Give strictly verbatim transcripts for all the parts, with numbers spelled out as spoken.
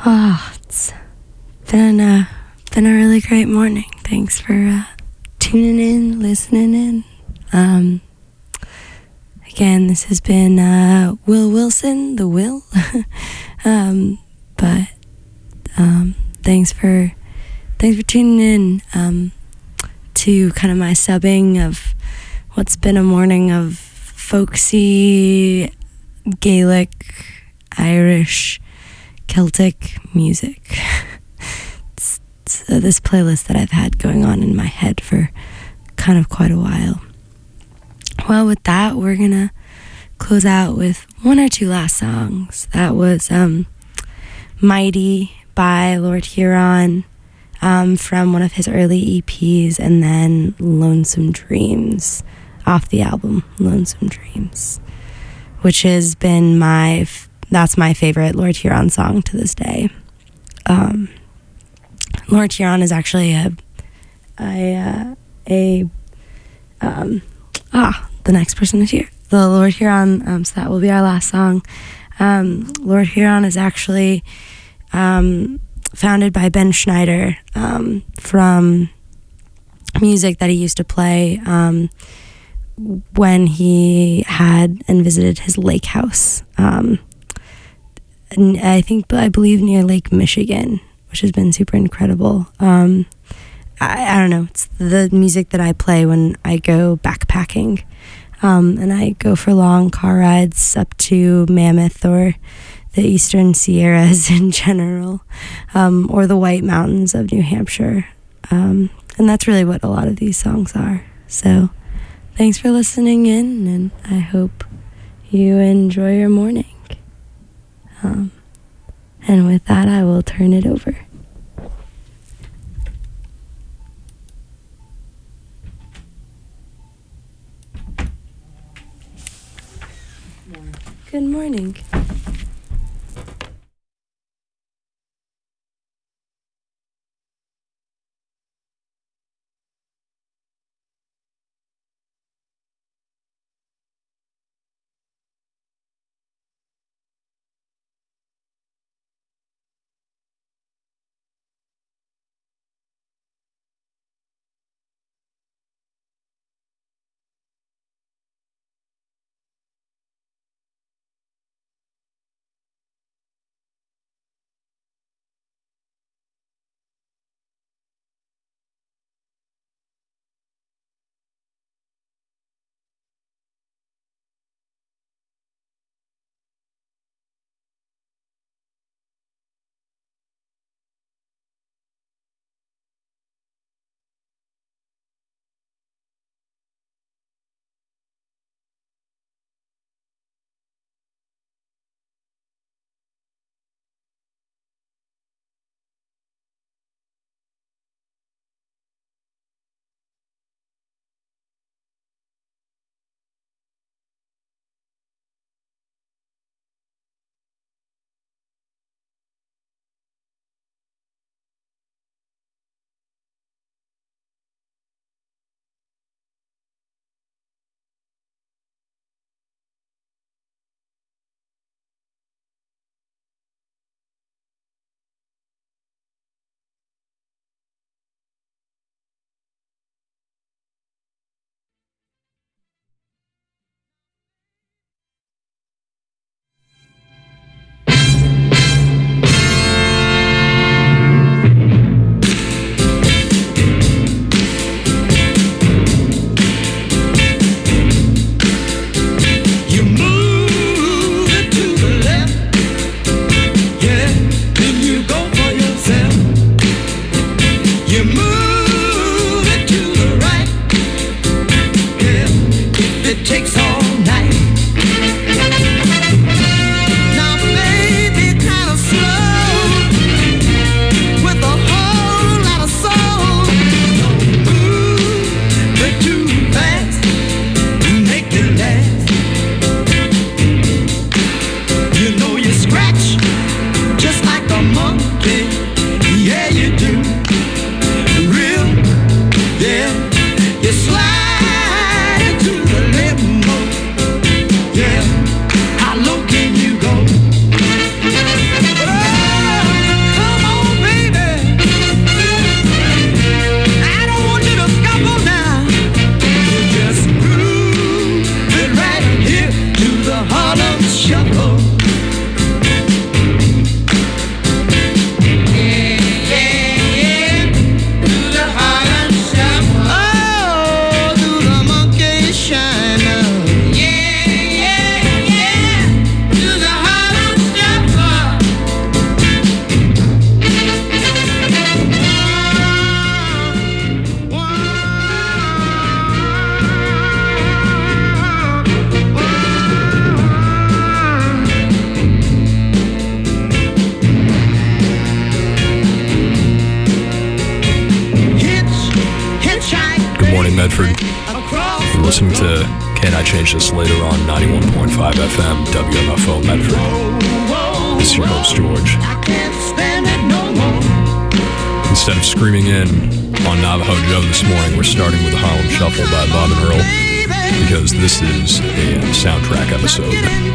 Oh, it's been a, been a really great morning. Thanks for uh, tuning in, listening in. Um, again, this has been uh, Will Wilson, the Will. um, but um, thanks for thanks for tuning in um, to kind of my subbing of what's been a morning of folksy, Gaelic, Irish, Celtic music. it's, it's uh, this playlist that I've had going on in my head for kind of quite a while. Well, with that, we're gonna close out with one or two last songs. That was um, Mighty by Lord Huron um, from one of his early E Ps, and then Lonesome Dreams off the album Lonesome Dreams, which has been my f- that's my favorite Lord Huron song to this day. Um, Lord Huron is actually a a uh, a um, ah the next person is here. The Lord Huron, um, so that will be our last song. Um, Lord Huron is actually um, founded by Ben Schneider um, from music that he used to play um, when he had and visited his lake house. Um, and I think, I believe near Lake Michigan, which has been super incredible. Um, I, I don't know, it's the music that I play when I go backpacking. Um, and I go for long car rides up to Mammoth or the Eastern Sierras in general, um, or the White Mountains of New Hampshire. Um, and that's really what a lot of these songs are. So thanks for listening in, and I hope you enjoy your morning. Um, and with that, I will turn it over. Good morning. Medford. You're listening to Can I Change This Later on ninety-one point five F M, W M F O Medford. This is your host, George. Instead of screaming in on Navajo Joe this morning, we're starting with the Harlem Shuffle by Bob and Earl, because this is a soundtrack episode.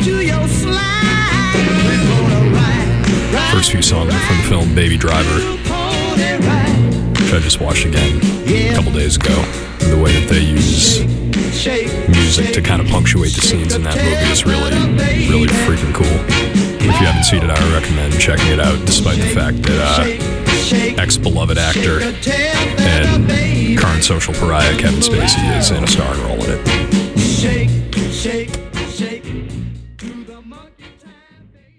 First few songs are from the film Baby Driver, which I just watched again a couple days ago. And the way that they use music to kind of punctuate the scenes in that movie is really, really freaking cool. If you haven't seen it, I recommend checking it out, despite the fact that uh, ex-beloved actor and current social pariah Kevin Spacey is in a starring role in it. Shake, shake, shake to the monkey time, baby.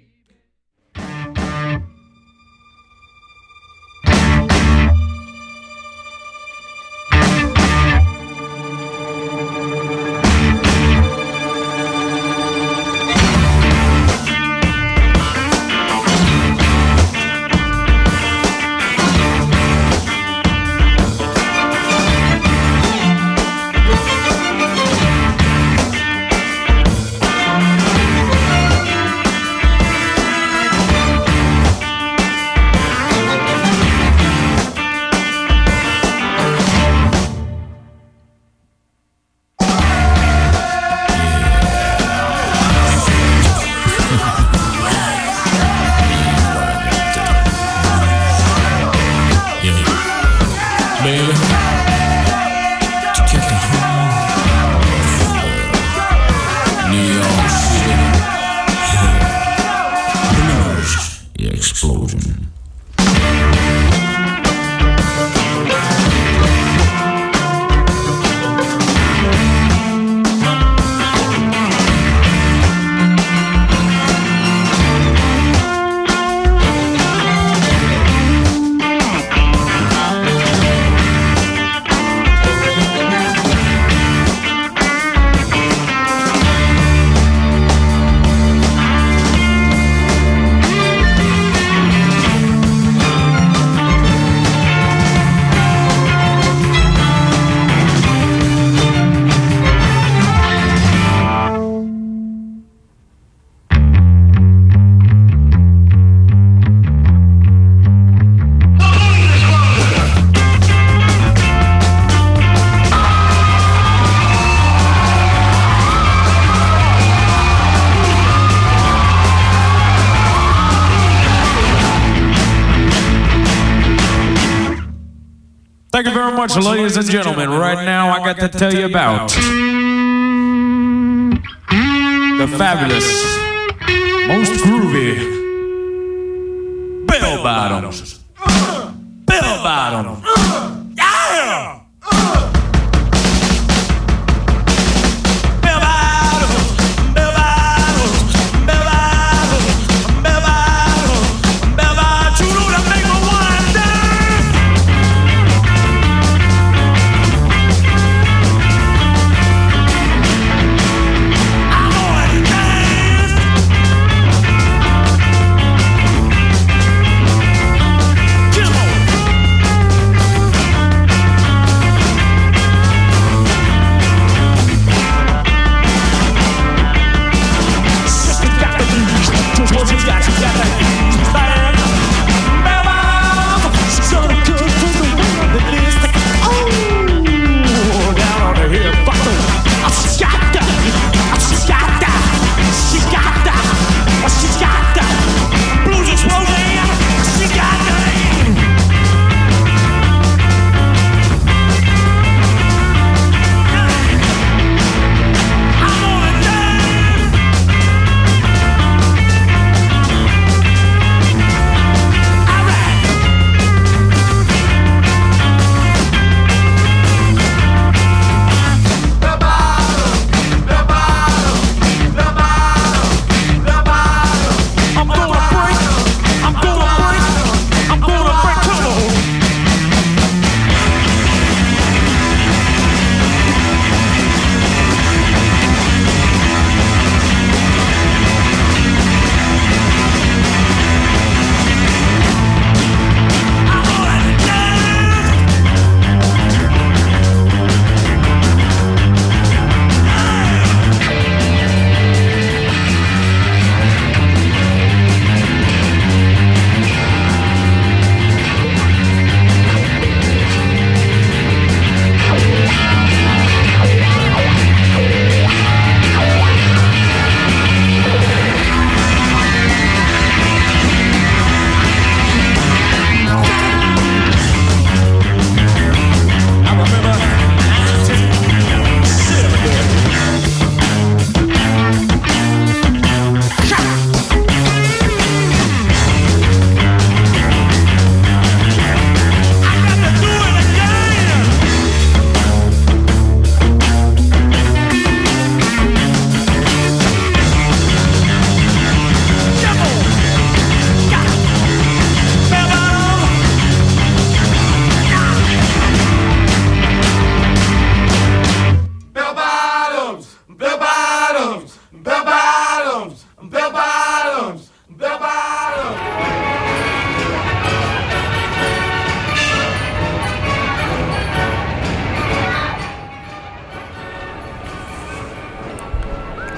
Thank you very much, ladies and gentlemen. Right now, I got to tell you about the fabulous, most groovy bell bottoms. Bell bottoms. Yeah!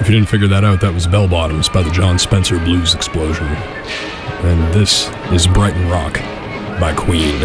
you didn't figure that out, that was Bell Bottoms by the John Spencer Blues Explosion. And this is Brighton Rock by Queen.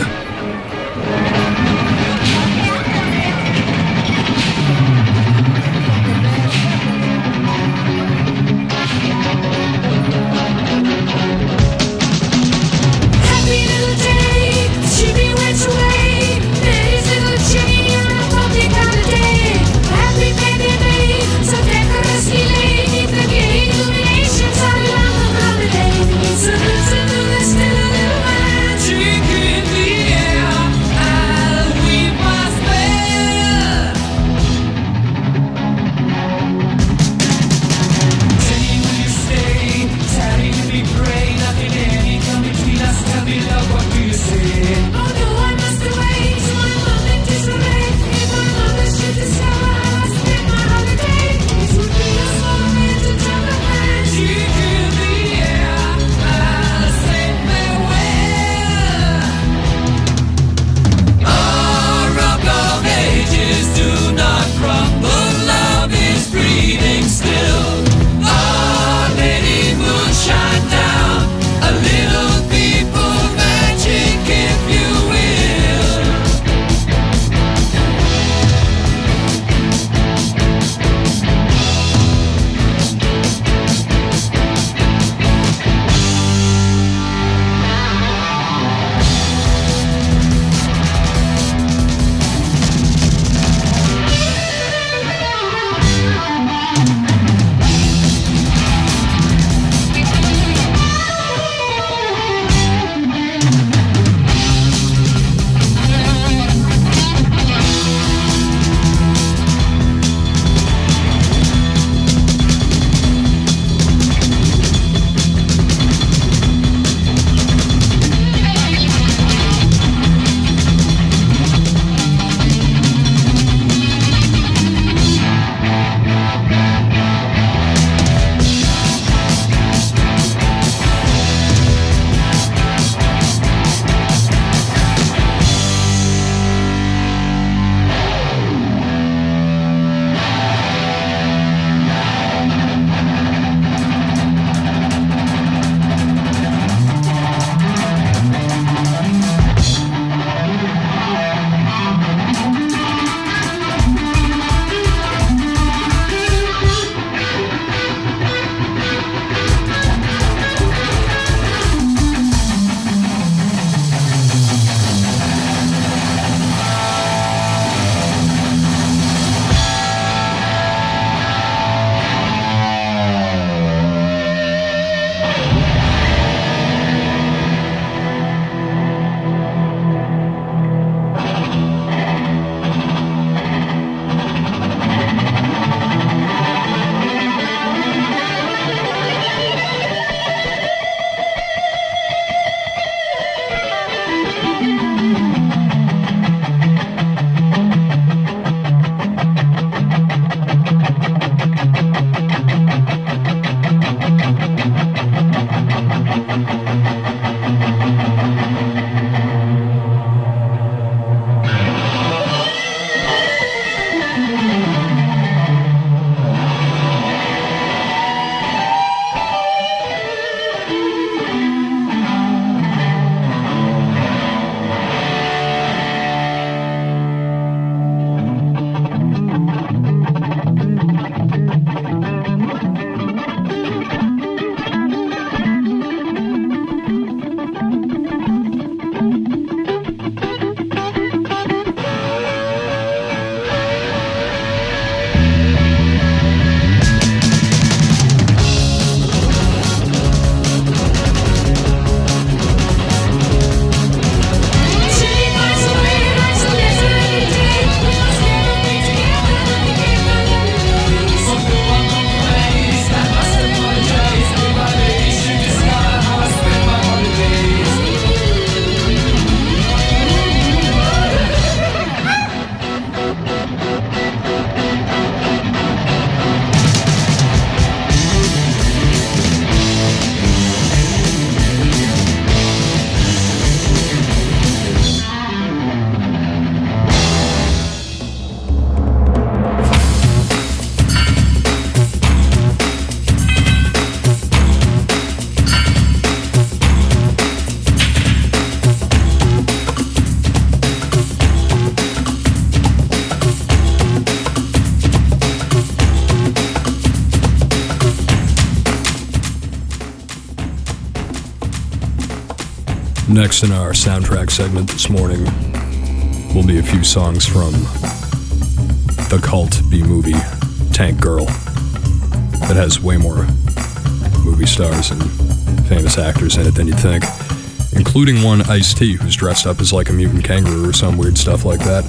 Next in our soundtrack segment this morning will be a few songs from the cult B-movie Tank Girl that has way more movie stars and famous actors in it than you'd think, including one Ice-T who's dressed up as like a mutant kangaroo or some weird stuff like that.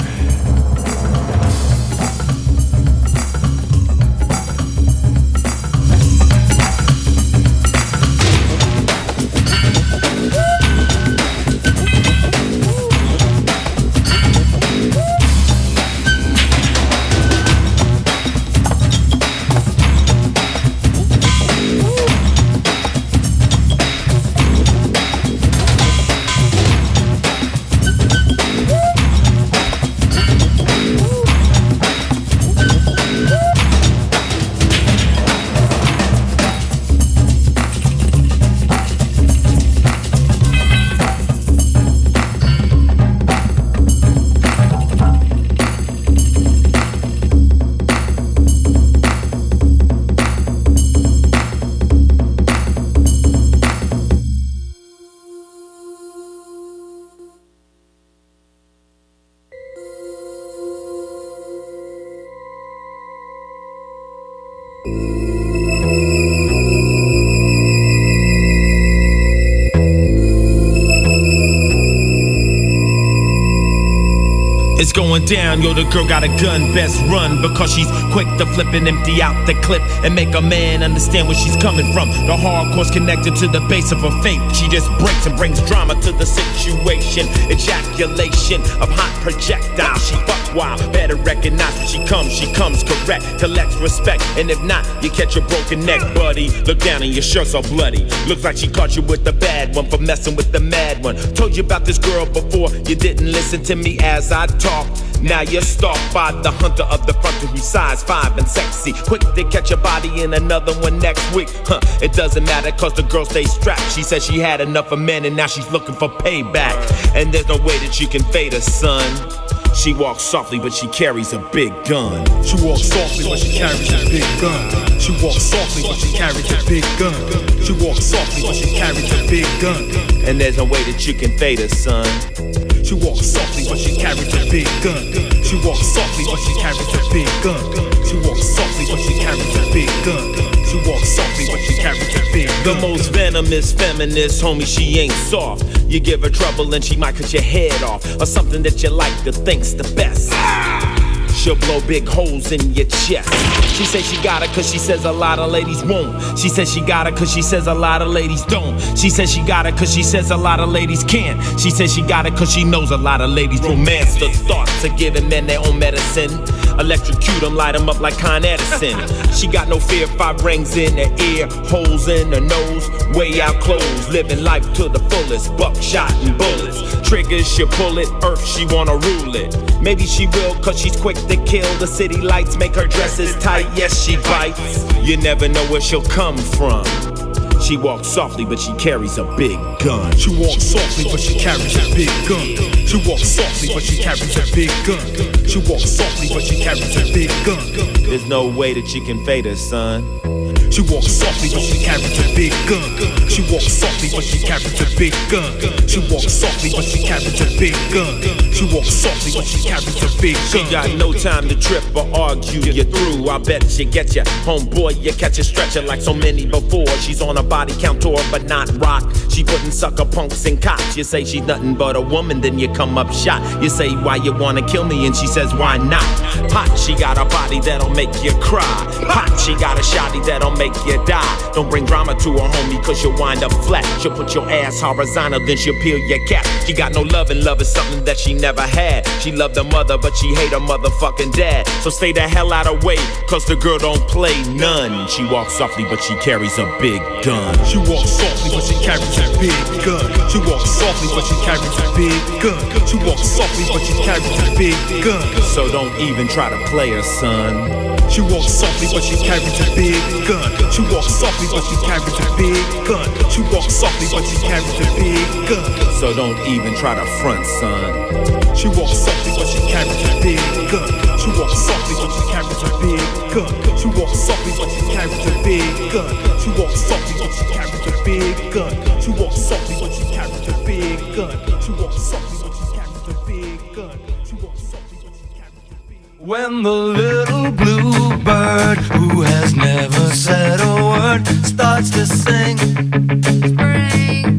It's going down, yo, the girl got a gun, best run, because she's quick to flip and empty out the clip and make a man understand where she's coming from. The hardcore's connected to the base of her faith. She just breaks and brings drama to the situation. Ejaculation of hot projectiles. She fuck wild, better recognize when she comes, she comes correct, collects respect, and if not, you catch a broken neck, buddy. Look down and your shirt's all bloody. Looks like she caught you with the bad one for messing with the mad one. Told you about this girl before, you didn't listen to me as I talk. Now you're stalked by the hunter of the front who's size five and sexy. Quick to catch a body in another one next week. Huh, it doesn't matter cause the girl stays strapped. She said she had enough of men and now she's looking for payback. And there's no way that you can fade her, son. She walks softly but she carries a big gun. She walks softly but she carries a big gun. She walks softly but she carries a big gun. She walks softly but she carries a big gun. And there's no way that you can fade her, son. She walks softly but she carries a big gun. She walks softly but she carries a big gun. She walks softly but she carries a big gun. She walks softly but she carries a big gun. The most venomous feminist, homie, she ain't soft. You give her trouble and she might cut your head off, or something that you like to think's the best. She'll blow big holes in your chest. She says she got it cause she says a lot of ladies won't. She says she got it cause she says a lot of ladies don't. She says she got it cause she says a lot of ladies can't. She says she got it cause she knows a lot of ladies romance the thoughts of giving men their own medicine. Electrocute them, light them up like Con Edison. She got no fear, five rings in her ear, holes in her nose, way out clothes, living life to the fullest, buckshot and bullets. Triggers, she'll pull it, earth, she wanna rule it. Maybe she will cause she's quick to kill. The city lights make her dresses tight, yes she bites. You never know where she'll come from. She walks softly but she carries a big gun. She walks softly but she carries a big gun. She walks softly but she carries a big gun. She walks softly but she carries a big gun. There's no way that you can fade her, son. She walks softly but she carries a big gun. She walks softly but she carries a big gun. She walks softly but she carries a big gun. She walks softly but she carries a big gun. She got no time to trip or argue you through. I bet you get ya, homeboy, you catch a stretcher like so many before. She's on a body count tour but not rock. She putting sucker punks in cops. You say she's nothing but a woman, then you come up shot. You say why you wanna kill me and she says why not. Hot, she got a body that'll make you cry. Hot, she got a shawty that'll make you die. Don't bring drama to her, homie, cause you'll wind up flat. She'll put your ass horizontal, then she'll peel your cap. She got no love, and love is something that she never had. She loved her mother, but she hate her motherfucking dad. So stay the hell out of way, cause the girl don't play none. She walks softly, but she carries a big gun. She walks softly, but she carries a big gun. She walks softly, but she carries a big gun. She walks softly, but she carries a big gun. So don't even try to play her, son. She walks softly, but she carries a big gun. She walks softly, but she carries a big gun. She walks softly, but she carries a big gun. So don't even try to front, son. She walks softly, but she carries a big gun. She walks softly, but she carries a big gun. She walks softly, but she carries a big gun. She walks softly, but she carries a big gun. She walks softly, but she carries a big gun. big gun. She walks softly, but she carries a big gun. She walks softly, but she carries a big gun. When the little blue bird, who has never said a word, starts to sing. Spring.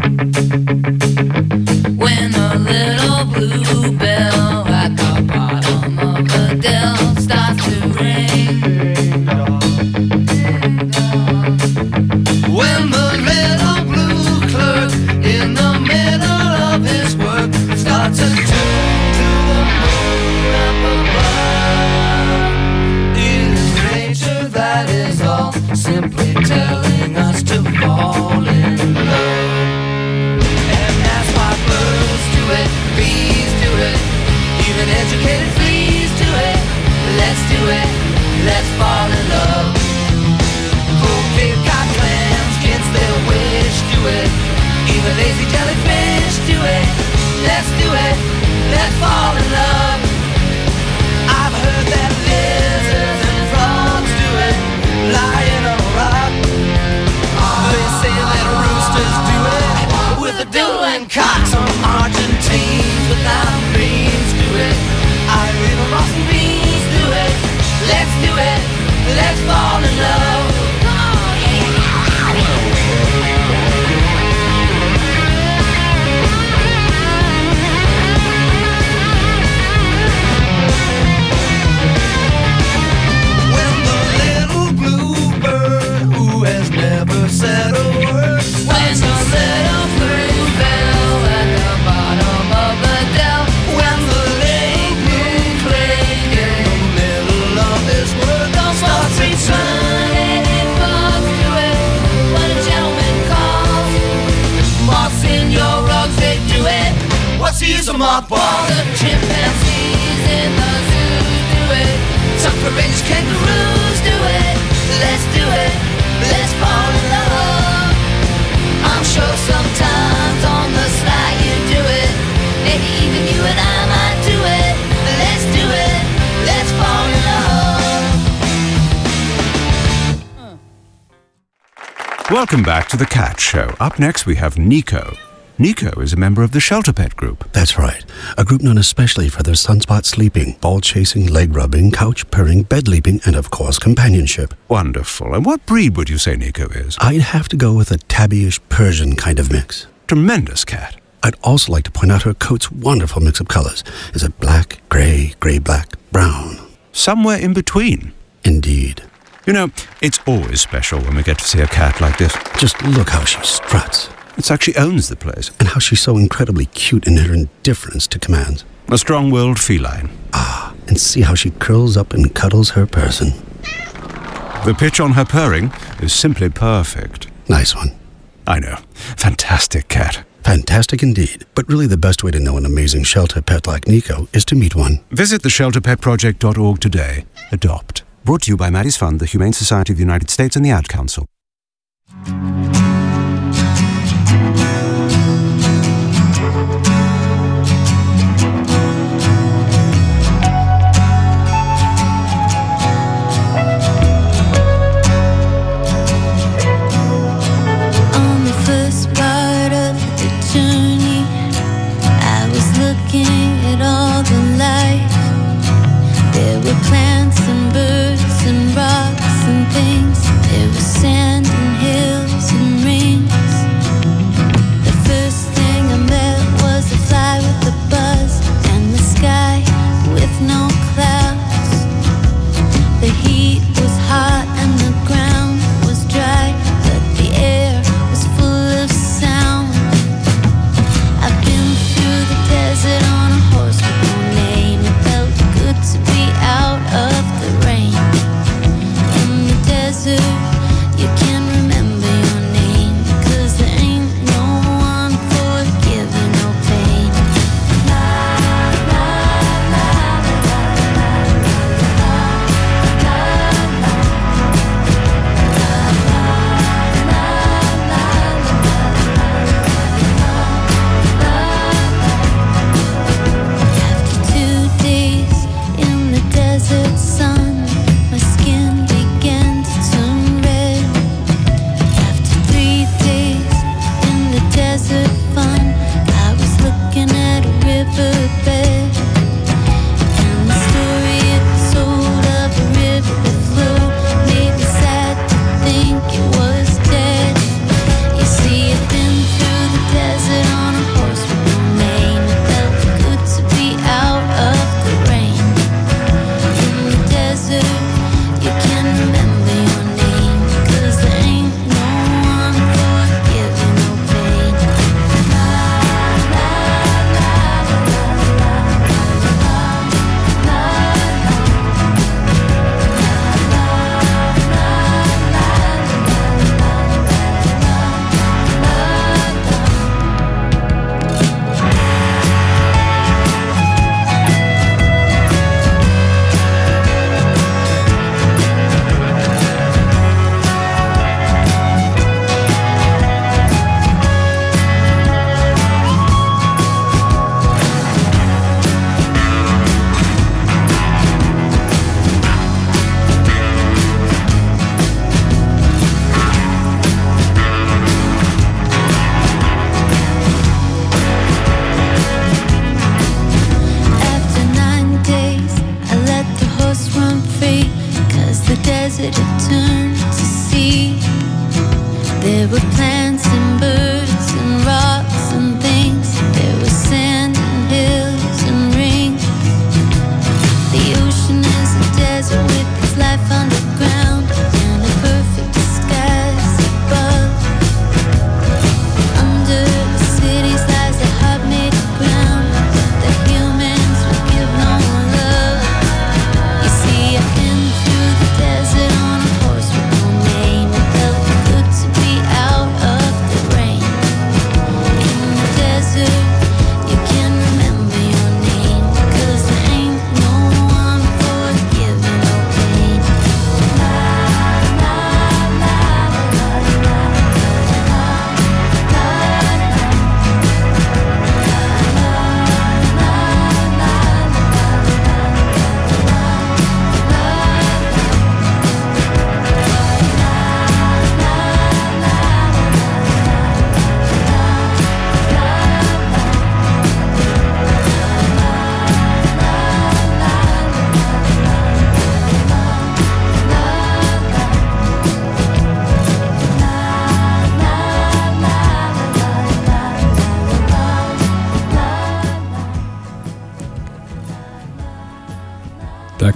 When the little blue bell at the bottom of the dell starts to ring. When the little blue clerk in the middle of his work starts to tune to the moon up above. It is nature that is all, simply telling us to fall in love. And that's why birds do it, bees do it, even educated fleas do it. Let's do it, let's fall in love. Cape Cod clams against their wish do it, even lazy jellyfish do it. Let's do it, let's fall in love. I've heard that lizards and frogs do it, lying on a rock. They say that roosters do it with a doodle and cock. Some Argentines without brains do it, Irish Boston beans do it. Let's do it, let's fall in love. Said a word. When the little blue bell at the bottom of the dell, when the little blue cling in the middle of his work starts to three-footed bugs do it. What a gentleman calls moths in your rugs, they do it. What's the use of mothballs? The chimpanzees in the zoos do it. Some courageous kangaroos do it. Let's do it, let's fall in love. I'm sure sometimes on the sly you do it. Maybe even you and I might do it. Let's do it, let's fall in love. Uh. Welcome back to The Cat Show. Up next we have Nico. Nico is a member of the Shelter Pet Group. That's right. A group known especially for their sunspot sleeping, ball chasing, leg rubbing, couch purring, bed leaping, and of course companionship. Wonderful. And what breed would you say Nico is? I'd have to go with a tabbyish Persian kind of mix. Tremendous cat. I'd also like to point out her coat's wonderful mix of colors. Is it black, gray, gray-black, brown? Somewhere in between. Indeed. You know, it's always special when we get to see a cat like this. Just look how she struts. It's like she owns the place. And how she's so incredibly cute in her indifference to commands. A strong-willed feline. Ah, and see how she curls up and cuddles her person. The pitch on her purring is simply perfect. Nice one. I know. Fantastic cat. Fantastic indeed. But really the best way to know an amazing shelter pet like Nico is to meet one. Visit the shelter pet project dot org today. Adopt. Brought to you by Maddie's Fund, the Humane Society of the United States, and the Ad Council. Plants and birds and rocks and things. There was sand and hills and rain.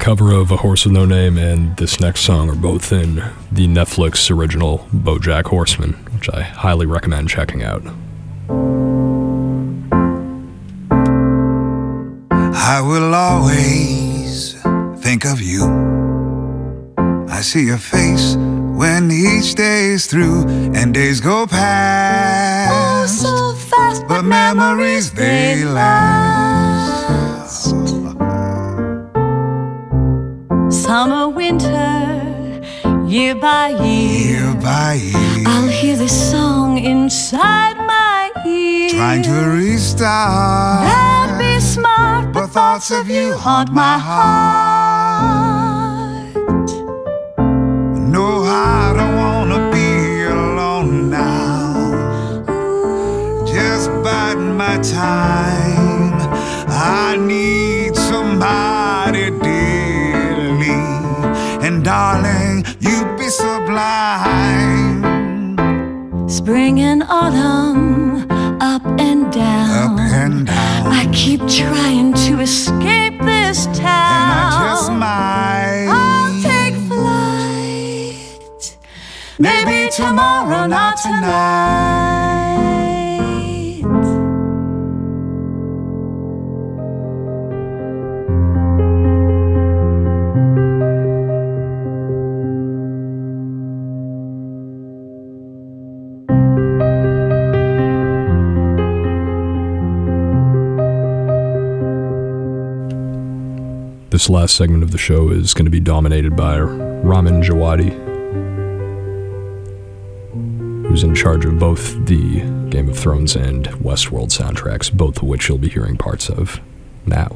cover of A Horse With No Name and this next song are both in the Netflix original BoJack Horseman, which I highly recommend checking out. I will always think of you. I see your face when each day is through and days go past. Oh, so fast, but memories they last. Summer, winter, year by year, year by year, I'll hear this song inside my ear. Trying to restart and be smart, but thoughts of you haunt my heart. No, I don't wanna be alone now. Just biding my time. I need somebody dearly, and darling, you'd be sublime. Spring and autumn, up and down, up and down. I keep trying to escape this town, and I just might. I'll take flight. Maybe tomorrow, not tonight. This last segment of the show is going to be dominated by Ramin Djawadi, who's in charge of both the Game of Thrones and Westworld soundtracks, both of which you'll be hearing parts of now.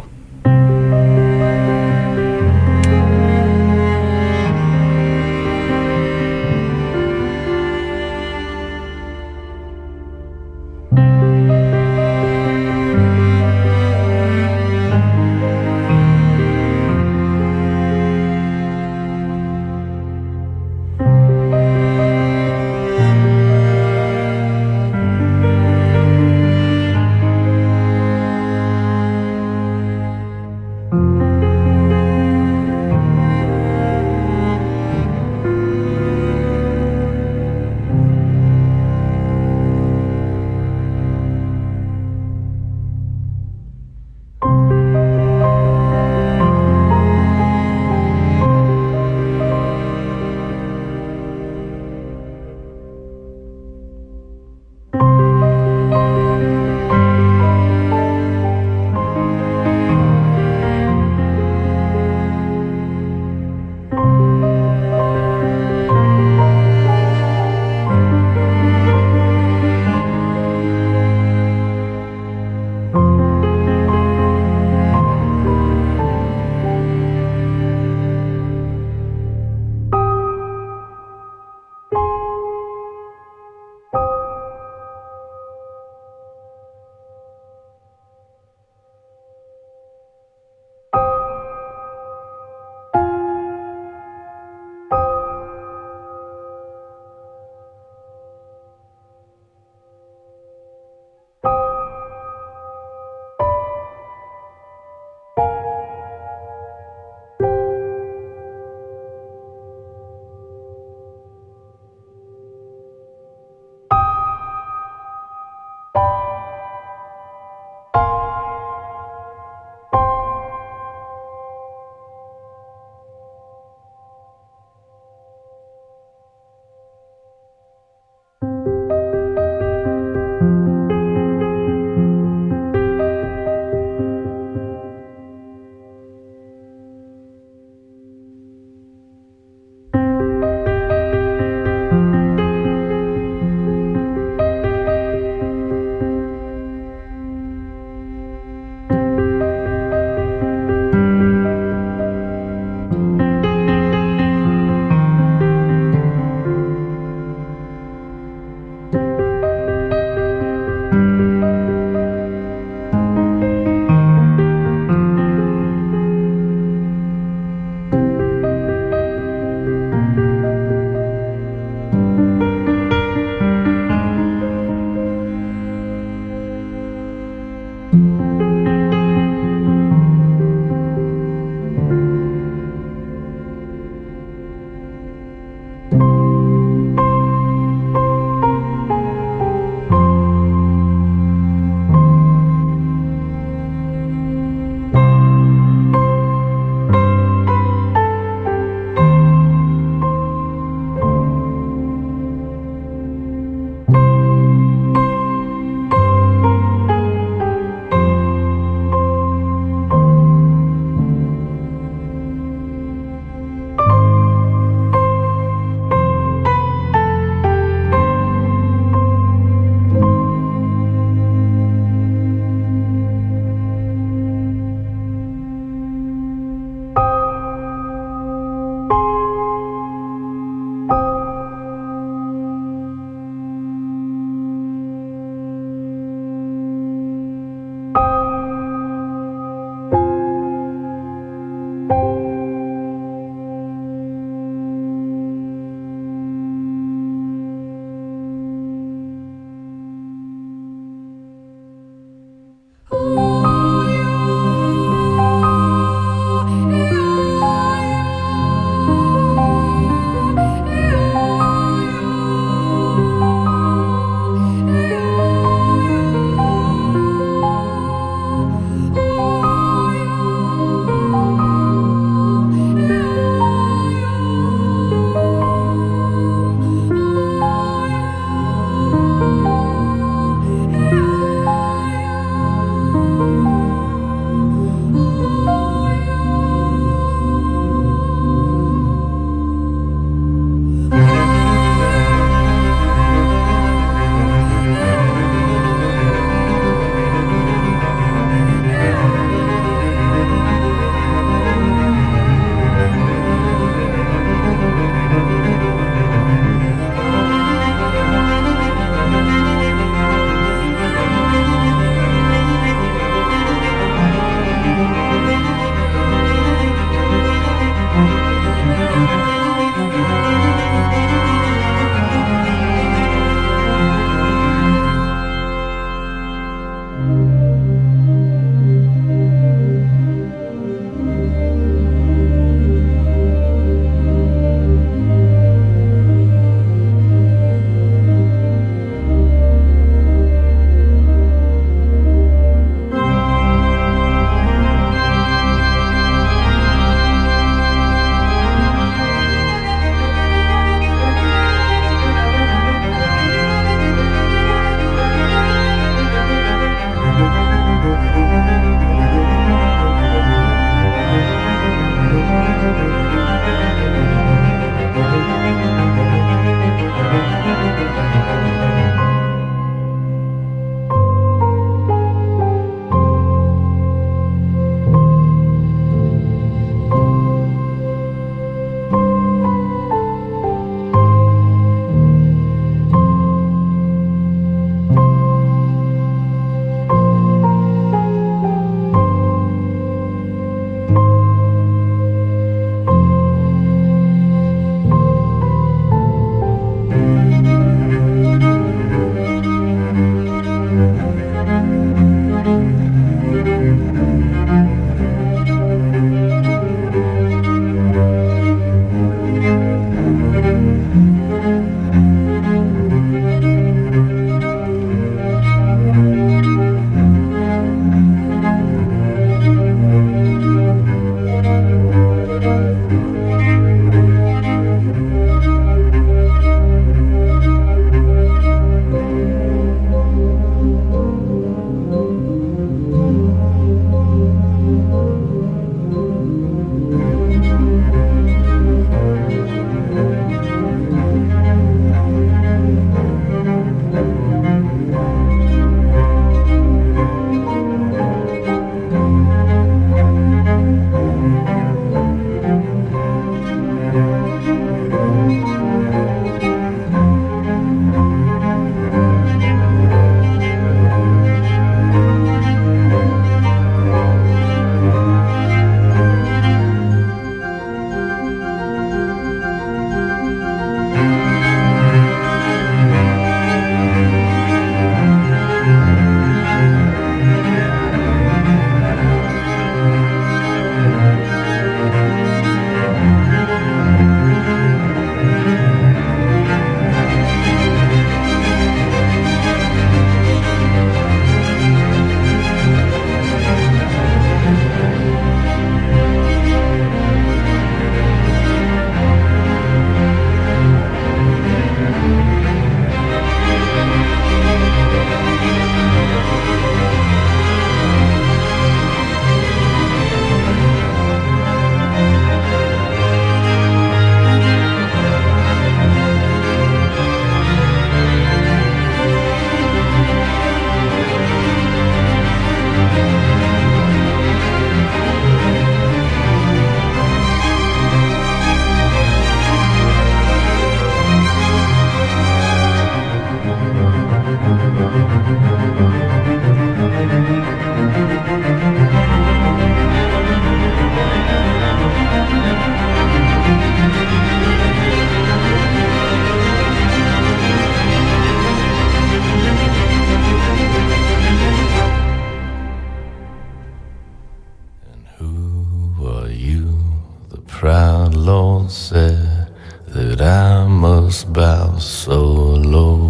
proud Lord said that I must bow so low.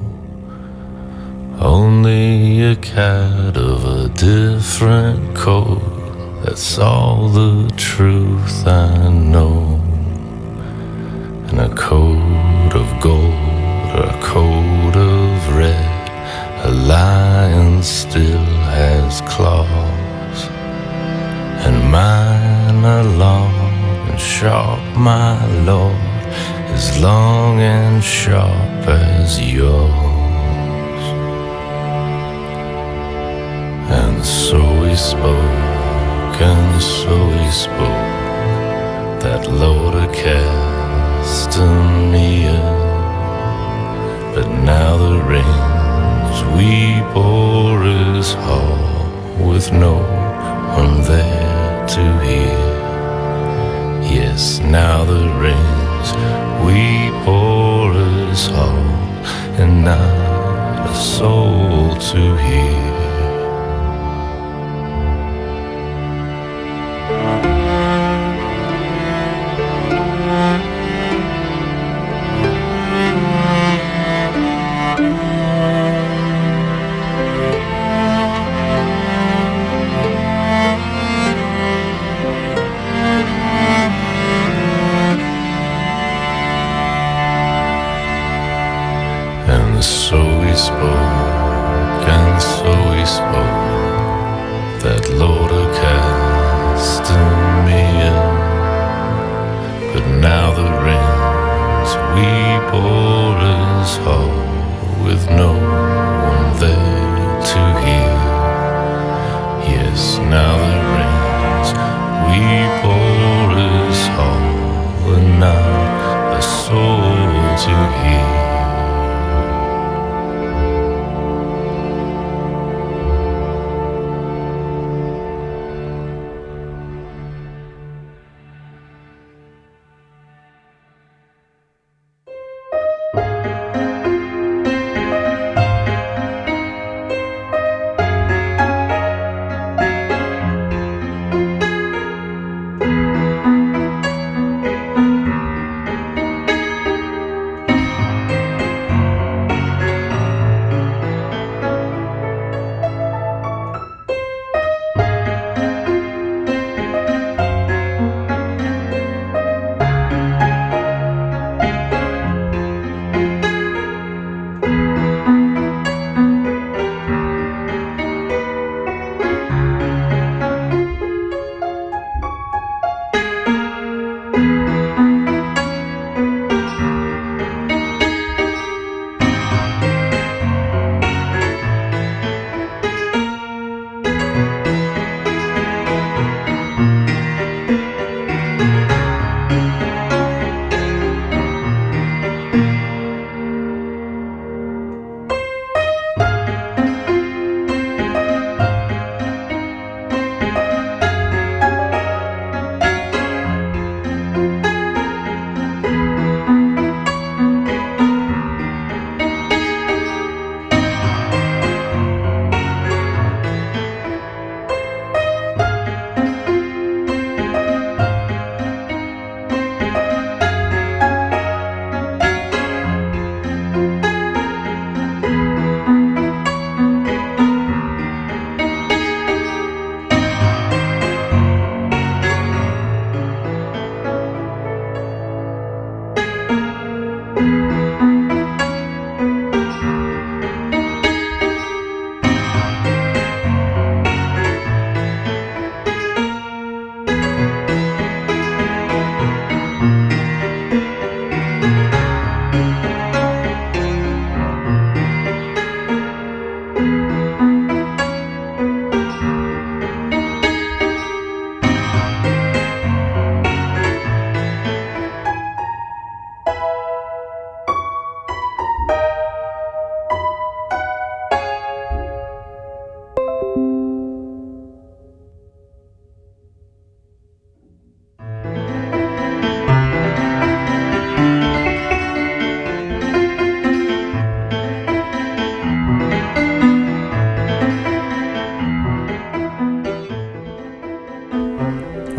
Only a cat of a different coat, that's all the truth I know. And a coat of gold or a coat of red, a lion still has claws, and mine are long and sharp, my lord, as long and sharp as yours. And so he spoke, and so he spoke, that Lord of Castamere. But now the rains weep o'er his hall, with no one there to hear. Yes, now the rains weep o'er his hall, and not a soul to hear.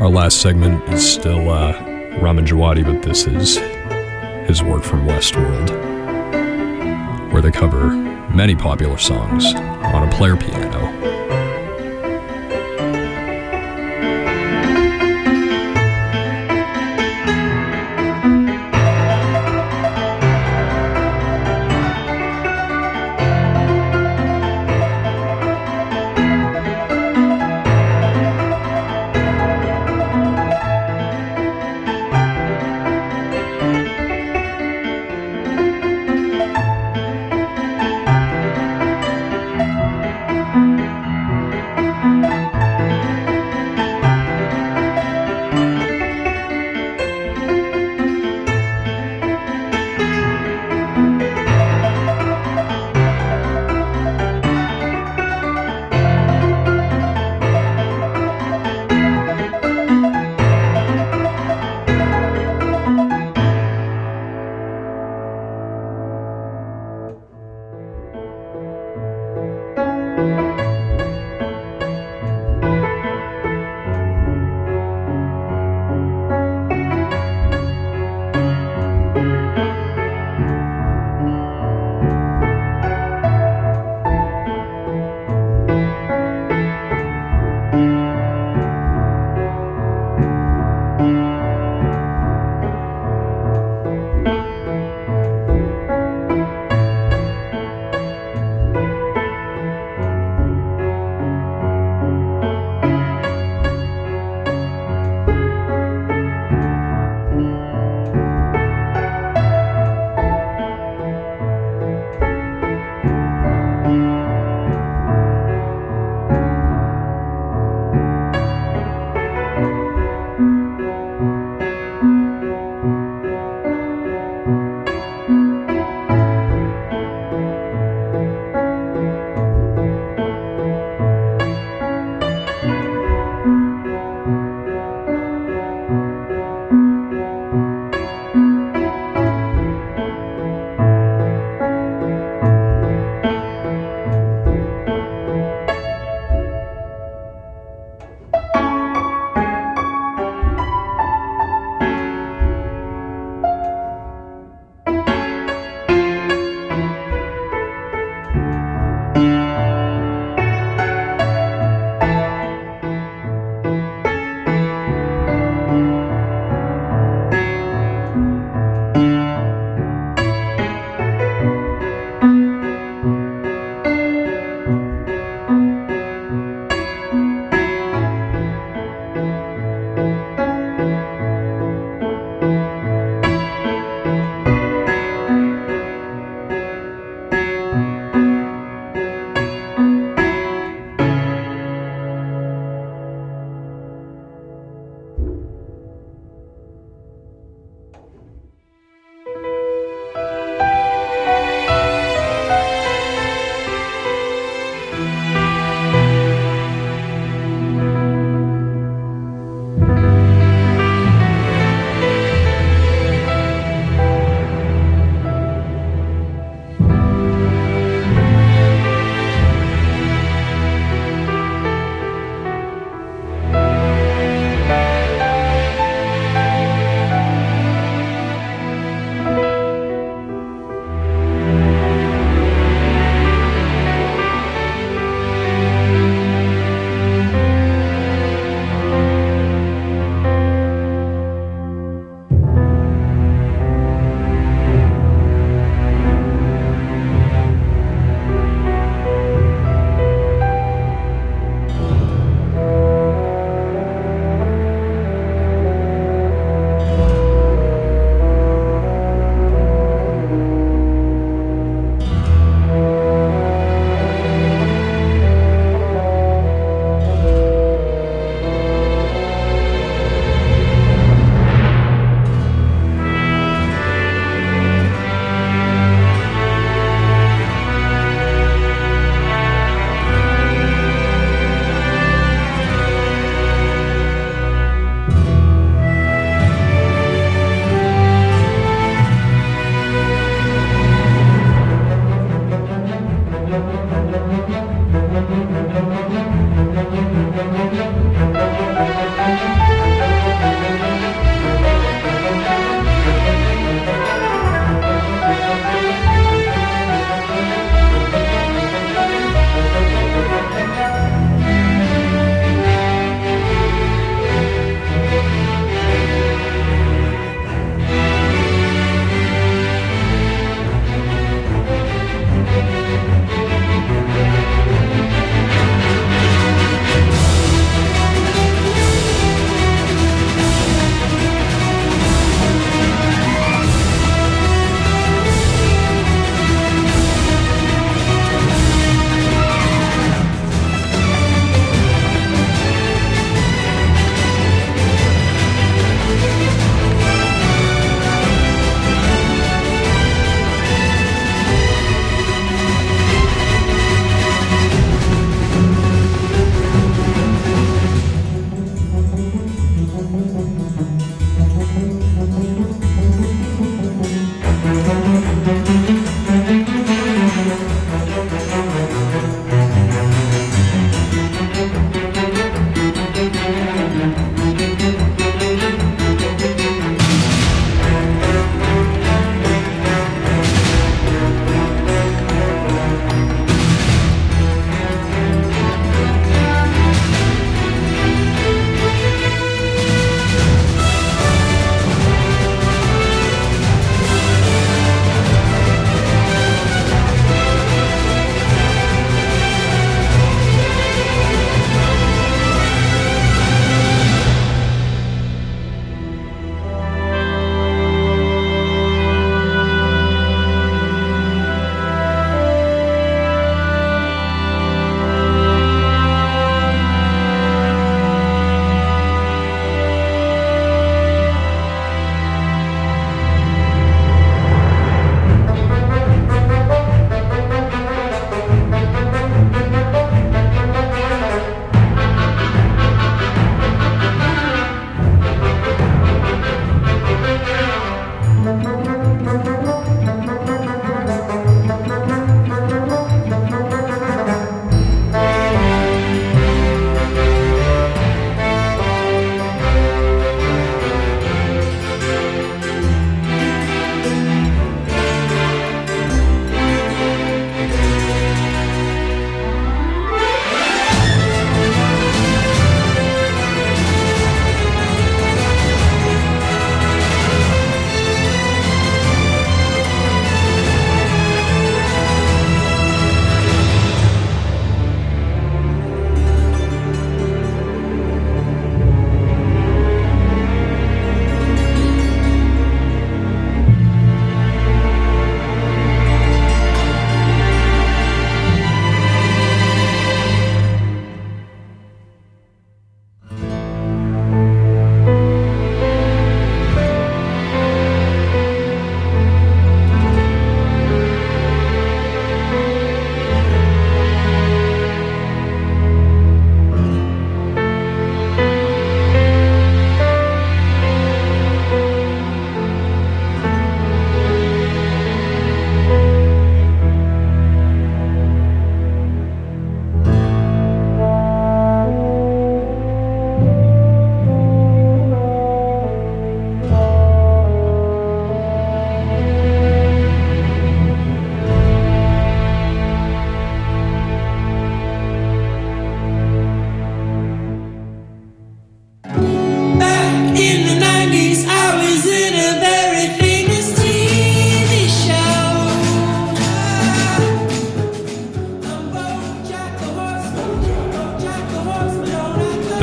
Our last segment is still uh, Ramin Djawadi, but this is his work from Westworld, where they cover many popular songs on a player piano.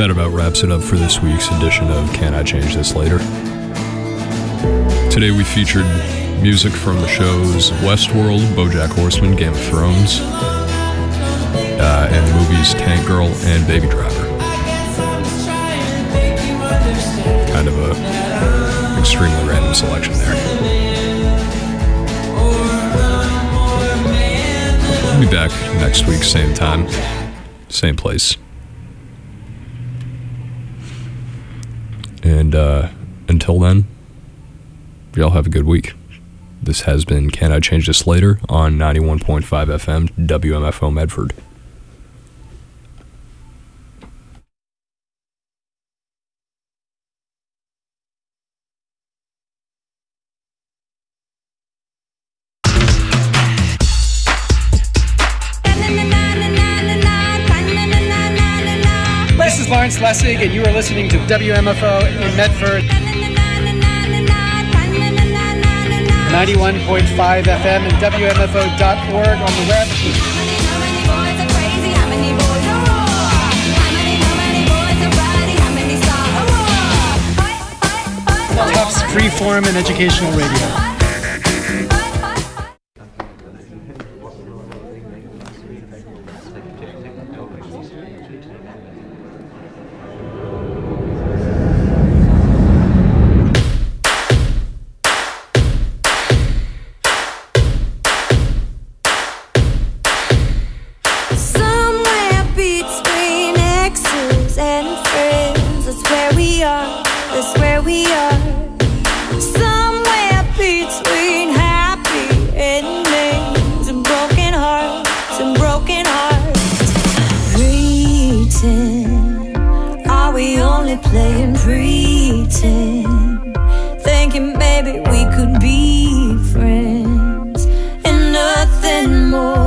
That about wraps it up for this week's edition of Can I Change This Later? Today we featured music from the shows Westworld, BoJack Horseman, Game of Thrones, uh, and the movies Tank Girl and Baby Driver. Kind of a extremely random selection there. I'll be back next week, same time, same place. And uh, until then, y'all have a good week. This has been Can I Change This Later on ninety-one point five F M W M F O Medford. This is Lawrence Lessig, and you are listening to W M F O in Medford. ninety-one point five F M and W M F O dot org on the web. Tufts Freeform and Educational Radio. Playing pretend, thinking maybe we could be friends and nothing more.